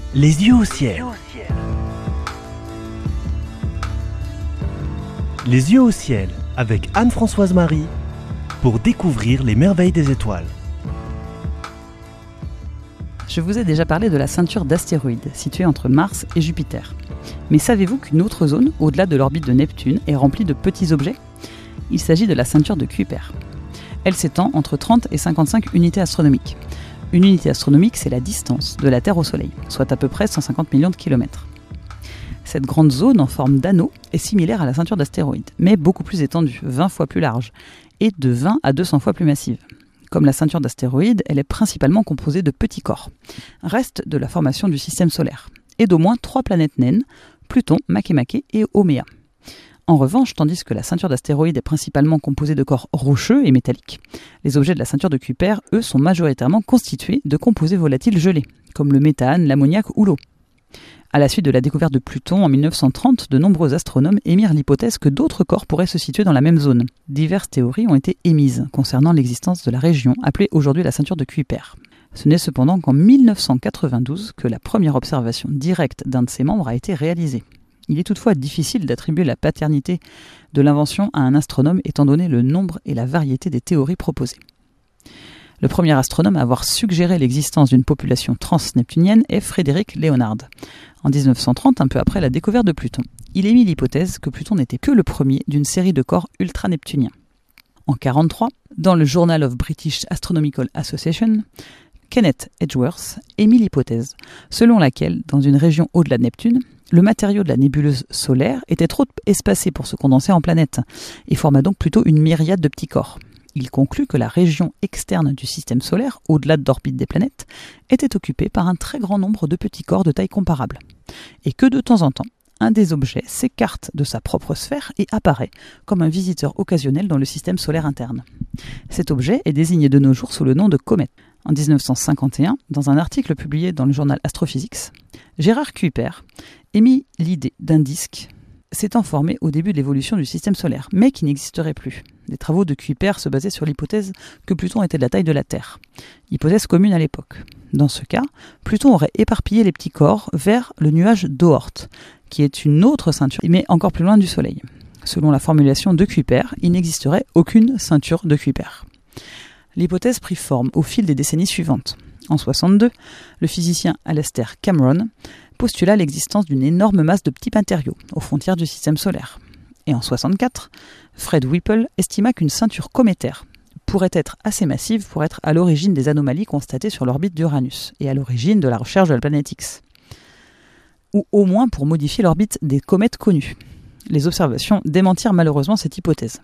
Les yeux au ciel. Les yeux au ciel avec Anne-Françoise Marie pour découvrir les merveilles des étoiles. Je vous ai déjà parlé de la ceinture d'astéroïdes située entre Mars et Jupiter. Mais savez-vous qu'une autre zone, au-delà de l'orbite de Neptune, est remplie de petits objets ? Il s'agit de la ceinture de Kuiper. Elle s'étend entre 30 et 55 unités astronomiques. Une unité astronomique, c'est la distance de la Terre au Soleil, soit à peu près 150 millions de kilomètres. Cette grande zone en forme d'anneau est similaire à la ceinture d'astéroïdes, mais beaucoup plus étendue, 20 fois plus large, et de 20 à 200 fois plus massive. Comme la ceinture d'astéroïdes, elle est principalement composée de petits corps, reste de la formation du système solaire, et d'au moins 3 planètes naines, Pluton, Makemake et Haumea. En revanche, tandis que la ceinture d'astéroïdes est principalement composée de corps rocheux et métalliques, les objets de la ceinture de Kuiper, eux, sont majoritairement constitués de composés volatiles gelés, comme le méthane, l'ammoniac ou l'eau. À la suite de la découverte de Pluton en 1930, de nombreux astronomes émirent l'hypothèse que d'autres corps pourraient se situer dans la même zone. Diverses théories ont été émises concernant l'existence de la région appelée aujourd'hui la ceinture de Kuiper. Ce n'est cependant qu'en 1992 que la première observation directe d'un de ses membres a été réalisée. Il est toutefois difficile d'attribuer la paternité de l'invention à un astronome étant donné le nombre et la variété des théories proposées. Le premier astronome à avoir suggéré l'existence d'une population transneptunienne est Frédéric Léonard. En 1930, un peu après la découverte de Pluton, il émit l'hypothèse que Pluton n'était que le premier d'une série de corps ultraneptuniens. En 1943, dans le Journal of British Astronomical Association, Kenneth Edgeworth émit l'hypothèse selon laquelle, dans une région au-delà de Neptune, le matériau de la nébuleuse solaire était trop espacé pour se condenser en planète et forma donc plutôt une myriade de petits corps. Il conclut que la région externe du système solaire, au-delà de l'orbite des planètes, était occupée par un très grand nombre de petits corps de taille comparable, et que de temps en temps, un des objets s'écarte de sa propre sphère et apparaît comme un visiteur occasionnel dans le système solaire interne. Cet objet est désigné de nos jours sous le nom de comète. En 1951, dans un article publié dans le journal Astrophysics, Gérard Kuiper émit l'idée d'un disque s'étant formé au début de l'évolution du système solaire, mais qui n'existerait plus. Les travaux de Kuiper se basaient sur l'hypothèse que Pluton était de la taille de la Terre, hypothèse commune à l'époque. Dans ce cas, Pluton aurait éparpillé les petits corps vers le nuage d'Oort, qui est une autre ceinture, mais encore plus loin du Soleil. Selon la formulation de Kuiper, il n'existerait aucune ceinture de Kuiper. L'hypothèse prit forme au fil des décennies suivantes. En 1962, le physicien Alastair Cameron postula l'existence d'une énorme masse de petits matériaux aux frontières du système solaire. Et en 1964, Fred Whipple estima qu'une ceinture cométaire pourrait être assez massive pour être à l'origine des anomalies constatées sur l'orbite d'Uranus et à l'origine de la recherche de la planète X. Ou au moins pour modifier l'orbite des comètes connues. Les observations démentirent malheureusement cette hypothèse.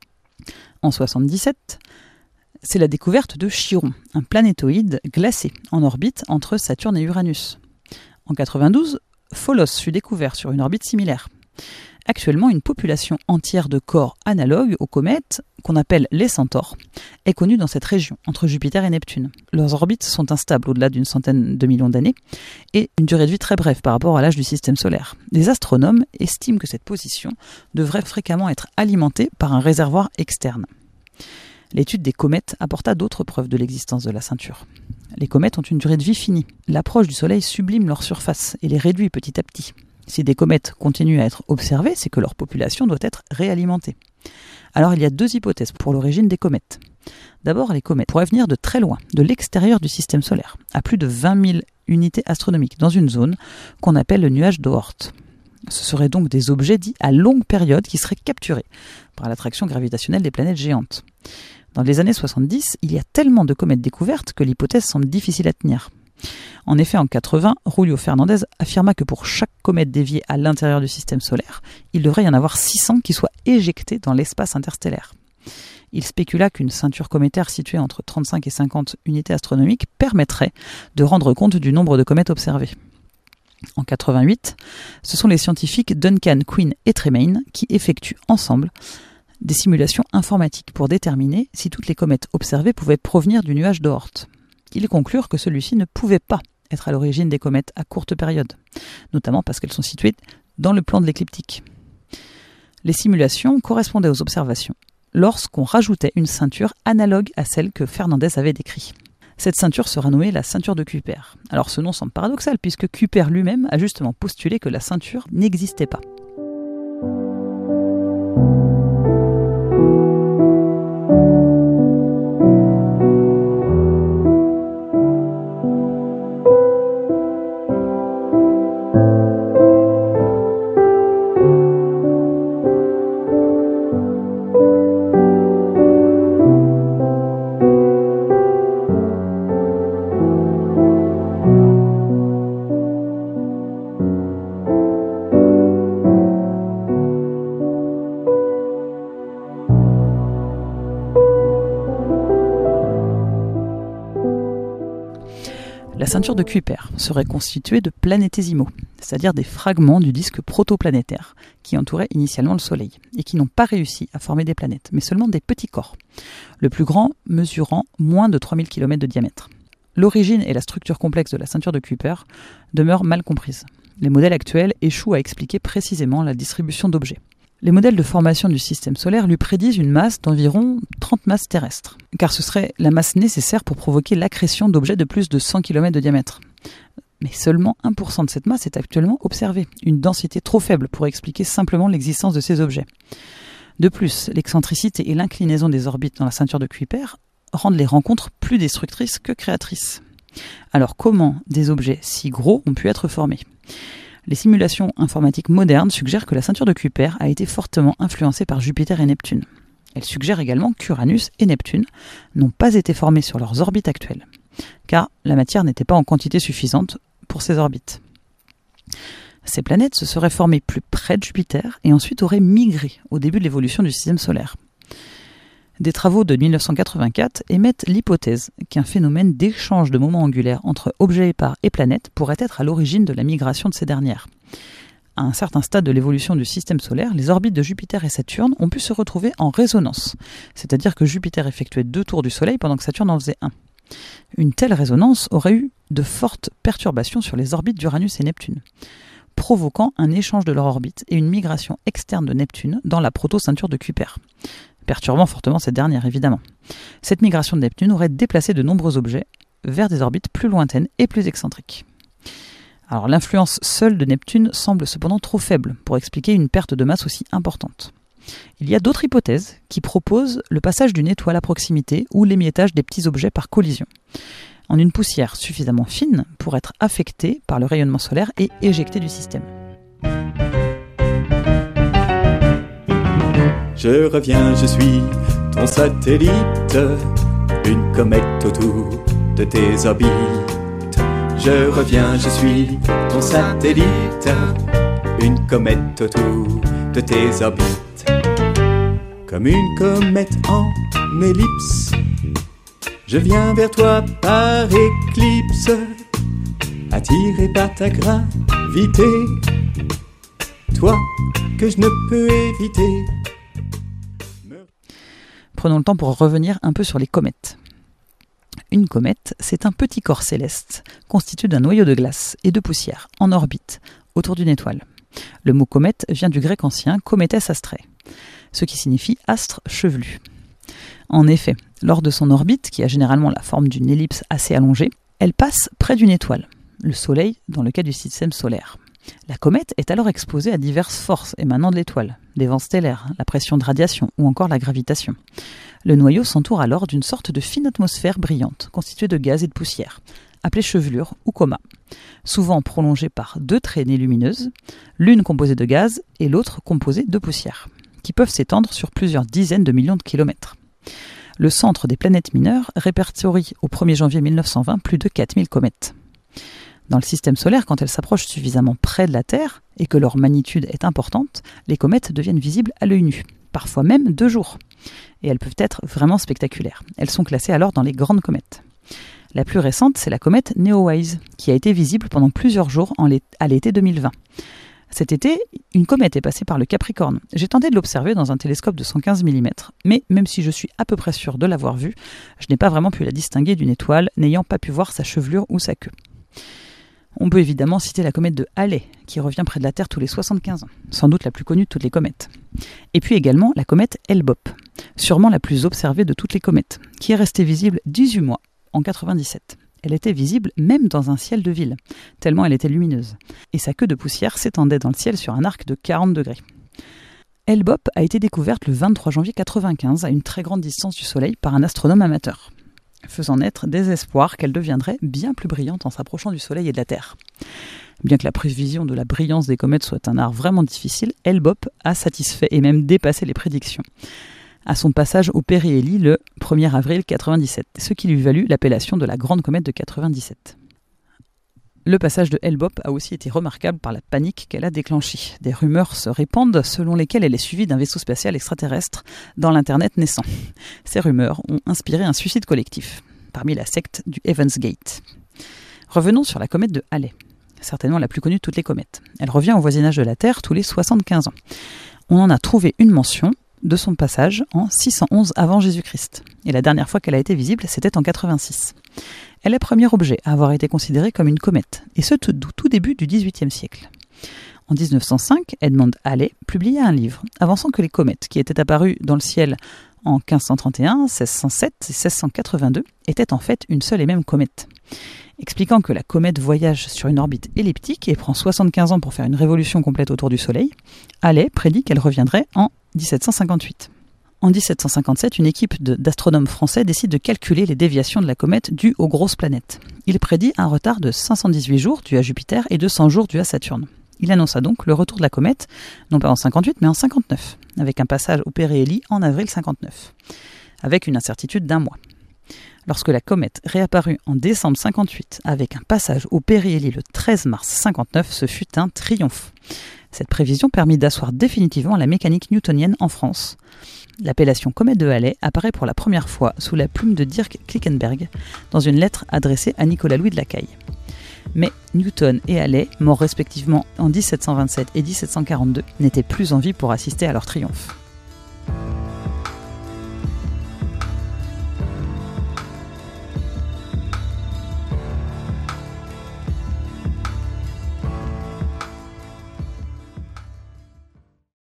En 1977, c'est la découverte de Chiron, un planétoïde glacé en orbite entre Saturne et Uranus. En 1992, Pholos fut découvert sur une orbite similaire. Actuellement, une population entière de corps analogues aux comètes, qu'on appelle les centaures, est connue dans cette région, entre Jupiter et Neptune. Leurs orbites sont instables au-delà d'une centaine de millions d'années et une durée de vie très brève par rapport à l'âge du système solaire. Les astronomes estiment que cette position devrait fréquemment être alimentée par un réservoir externe. L'étude des comètes apporta d'autres preuves de l'existence de la ceinture. Les comètes ont une durée de vie finie. L'approche du Soleil sublime leur surface et les réduit petit à petit. Si des comètes continuent à être observées, c'est que leur population doit être réalimentée. Alors il y a deux hypothèses pour l'origine des comètes. D'abord, les comètes pourraient venir de très loin, de l'extérieur du système solaire, à plus de 20 000 unités astronomiques, dans une zone qu'on appelle le nuage d'Oort. Ce seraient donc des objets dits à longue période qui seraient capturés par l'attraction gravitationnelle des planètes géantes. Dans les années 70, il y a tellement de comètes découvertes que l'hypothèse semble difficile à tenir. En effet, en 80, Julio Fernandez affirma que pour chaque comète déviée à l'intérieur du système solaire, il devrait y en avoir 600 qui soient éjectées dans l'espace interstellaire. Il spécula qu'une ceinture cométaire située entre 35 et 50 unités astronomiques permettrait de rendre compte du nombre de comètes observées. En 88, ce sont les scientifiques Duncan, Quinn et Tremaine qui effectuent ensemble des simulations informatiques pour déterminer si toutes les comètes observées pouvaient provenir du nuage d'Oort. Ils conclurent que celui-ci ne pouvait pas être à l'origine des comètes à courte période, notamment parce qu'elles sont situées dans le plan de l'écliptique. Les simulations correspondaient aux observations lorsqu'on rajoutait une ceinture analogue à celle que Fernandez avait décrite. Cette ceinture sera nommée la ceinture de Kuiper. Alors ce nom semble paradoxal puisque Kuiper lui-même a justement postulé que la ceinture n'existait pas. La ceinture de Kuiper serait constituée de planétésimaux, c'est-à-dire des fragments du disque protoplanétaire qui entouraient initialement le Soleil et qui n'ont pas réussi à former des planètes, mais seulement des petits corps, le plus grand mesurant moins de 3000 km de diamètre. L'origine et la structure complexe de la ceinture de Kuiper demeurent mal comprises. Les modèles actuels échouent à expliquer précisément la distribution d'objets. Les modèles de formation du système solaire lui prédisent une masse d'environ 30 masses terrestres, car ce serait la masse nécessaire pour provoquer l'accrétion d'objets de plus de 100 km de diamètre. Mais seulement 1% de cette masse est actuellement observée, une densité trop faible pour expliquer simplement l'existence de ces objets. De plus, l'excentricité et l'inclinaison des orbites dans la ceinture de Kuiper rendent les rencontres plus destructrices que créatrices. Alors comment des objets si gros ont pu être formés ? Les simulations informatiques modernes suggèrent que la ceinture de Kuiper a été fortement influencée par Jupiter et Neptune. Elles suggèrent également qu'Uranus et Neptune n'ont pas été formés sur leurs orbites actuelles, car la matière n'était pas en quantité suffisante pour ces orbites. Ces planètes se seraient formées plus près de Jupiter et ensuite auraient migré au début de l'évolution du système solaire. Des travaux de 1984 émettent l'hypothèse qu'un phénomène d'échange de moments angulaires entre objets épars et planètes pourrait être à l'origine de la migration de ces dernières. À un certain stade de l'évolution du système solaire, les orbites de Jupiter et Saturne ont pu se retrouver en résonance, c'est-à-dire que Jupiter effectuait 2 tours du Soleil pendant que Saturne en faisait 1. Une telle résonance aurait eu de fortes perturbations sur les orbites d'Uranus et Neptune, provoquant un échange de leur orbite et une migration externe de Neptune dans la proto-ceinture de Kuiper, perturbant fortement cette dernière évidemment. Cette migration de Neptune aurait déplacé de nombreux objets vers des orbites plus lointaines et plus excentriques. Alors l'influence seule de Neptune semble cependant trop faible pour expliquer une perte de masse aussi importante. Il y a d'autres hypothèses qui proposent le passage d'une étoile à proximité ou l'émiettage des petits objets par collision, en une poussière suffisamment fine pour être affectée par le rayonnement solaire et éjectée du système. Je reviens, je suis ton satellite, une comète autour de tes orbites. Je reviens, je suis ton satellite, une comète autour de tes orbites. Comme une comète en ellipse, je viens vers toi par éclipse, attiré par ta gravité, toi que je ne peux éviter. Prenons le temps pour revenir un peu sur les comètes. Une comète, c'est un petit corps céleste constitué d'un noyau de glace et de poussière en orbite autour d'une étoile. Le mot comète vient du grec ancien cométès astré, ce qui signifie astre chevelu. En effet, lors de son orbite, qui a généralement la forme d'une ellipse assez allongée, elle passe près d'une étoile, le Soleil dans le cas du système solaire. La comète est alors exposée à diverses forces émanant de l'étoile, des vents stellaires, la pression de radiation ou encore la gravitation. Le noyau s'entoure alors d'une sorte de fine atmosphère brillante, constituée de gaz et de poussière, appelée chevelure ou coma, souvent prolongée par 2 traînées lumineuses, l'une composée de gaz et l'autre composée de poussière, qui peuvent s'étendre sur plusieurs dizaines de millions de kilomètres. Le centre des planètes mineures répertorie au 1er janvier 1920 plus de 4000 comètes. Dans le système solaire, quand elles s'approchent suffisamment près de la Terre et que leur magnitude est importante, les comètes deviennent visibles à l'œil nu, parfois même 2 jours. Et elles peuvent être vraiment spectaculaires. Elles sont classées alors dans les grandes comètes. La plus récente, c'est la comète Neowise, qui a été visible pendant plusieurs jours à l'été 2020. Cet été, une comète est passée par le Capricorne. J'ai tenté de l'observer dans un télescope de 115 mm, mais même si je suis à peu près sûr de l'avoir vue, je n'ai pas vraiment pu la distinguer d'une étoile, n'ayant pas pu voir sa chevelure ou sa queue. On peut évidemment citer la comète de Halley, qui revient près de la Terre tous les 75 ans, sans doute la plus connue de toutes les comètes. Et puis également la comète Hale-Bopp, sûrement la plus observée de toutes les comètes, qui est restée visible 18 mois en 97. Elle était visible même dans un ciel de ville, tellement elle était lumineuse. Et sa queue de poussière s'étendait dans le ciel sur un arc de 40 degrés. L-BOP a été découverte le 23 janvier 1995 à une très grande distance du Soleil par un astronome amateur, faisant naître des espoirs qu'elle deviendrait bien plus brillante en s'approchant du Soleil et de la Terre. Bien que la prévision de la brillance des comètes soit un art vraiment difficile, L-BOP a satisfait et même dépassé les prédictions à son passage au périhélie le 1er avril 1997, ce qui lui valut l'appellation de la Grande Comète de 1997. Le passage de L-BOP a aussi été remarquable par la panique qu'elle a déclenchée. Des rumeurs se répandent selon lesquelles elle est suivie d'un vaisseau spatial extraterrestre dans l'Internet naissant. Ces rumeurs ont inspiré un suicide collectif, parmi la secte du Heaven's Gate. Revenons sur la comète de Halley, certainement la plus connue de toutes les comètes. Elle revient au voisinage de la Terre tous les 75 ans. On en a trouvé une mention de son passage en 611 avant Jésus-Christ. Et la dernière fois qu'elle a été visible, c'était en 86. Elle est le premier objet à avoir été considéré comme une comète, et ce tout début du XVIIIe siècle. En 1905, Edmond Halley publia un livre avançant que les comètes qui étaient apparues dans le ciel en 1531, 1607 et 1682 étaient en fait une seule et même comète. Expliquant que la comète voyage sur une orbite elliptique et prend 75 ans pour faire une révolution complète autour du Soleil, Halley prédit qu'elle reviendrait en 1758. En 1757, une équipe d'astronomes français décide de calculer les déviations de la comète dues aux grosses planètes. Il prédit un retard de 518 jours dû à Jupiter et de 100 jours dû à Saturne. Il annonça donc le retour de la comète, non pas en 58 mais en 59, avec un passage au périhélie en avril 59, avec une incertitude d'1 mois. Lorsque la comète réapparut en décembre 58 avec un passage au périhélie le 13 mars 59, ce fut un triomphe. Cette prévision permit d'asseoir définitivement la mécanique newtonienne en France. L'appellation comète de Halley apparaît pour la première fois sous la plume de Dirk Klinkenberg dans une lettre adressée à Nicolas-Louis de Lacaille. Mais Newton et Halley, morts respectivement en 1727 et 1742, n'étaient plus en vie pour assister à leur triomphe.